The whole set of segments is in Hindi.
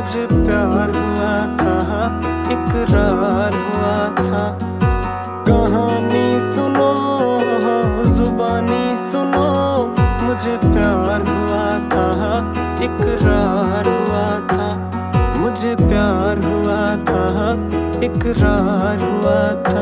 मुझे प्यार हुआ था, इकरार हुआ था। कहानी सुनो, जुबानी सुनो, मुझे प्यार हुआ था, इकरार हुआ था। मुझे प्यार हुआ था, इकरार हुआ था।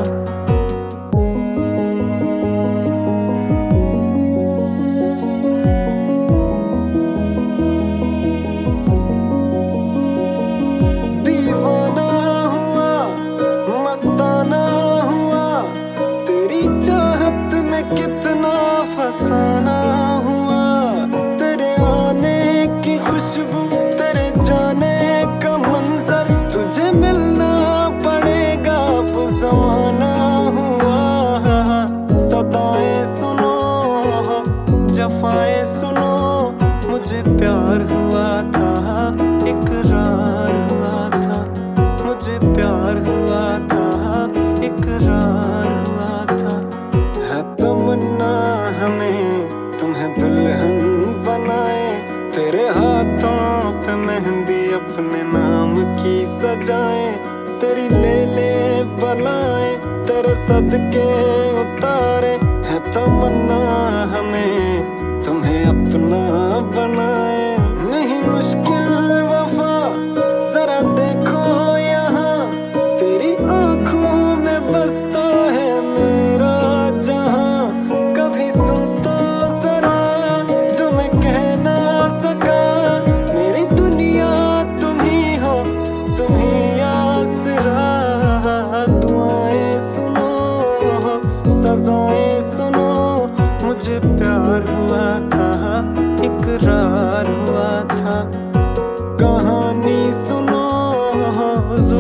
दीवाना हुआ, मस्ताना हुआ, तेरी चाहत में कितना फसाना हुआ। तेरे आने की खुशबू, तेरे जाने का मंजर, तुझे मिलना पड़ेगा अब ज़माना हुआ। सदाएं सुनो, जफाएं सुनो, मुझे प्यार हुआ था, इकरार हुआ था। मुझे प्यार हुआ था, इकरार हुआ था। है तमन्ना हमें तुम्हें दुल्हन बनाए, तेरे हाथों पे मेहंदी अपने नाम की सजाए। तेरी ले बलाए, तेरे सदके उतारे। है तमन्ना हमें तुम्हें अपना बनाए। नहीं मुश्किल वफा, जरा देखो यहाँ, तेरी आंखों में बसता है मेरा जहां। कभी सुन तो जरा जो मैं कह ना सका, मेरी दुनिया तुम ही हो, तुम ही आसरा। दुआएं सुनो, सजाएं सुनो, मुझे प्यार हुआ था, इकरार हुआ था। कहानी सुनो,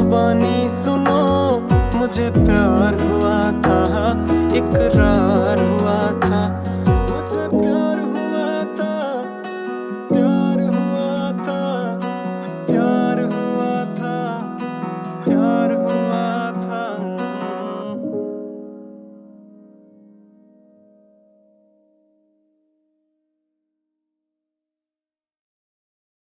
जुबानी सुनो, मुझे प्यार हुआ था, इकरार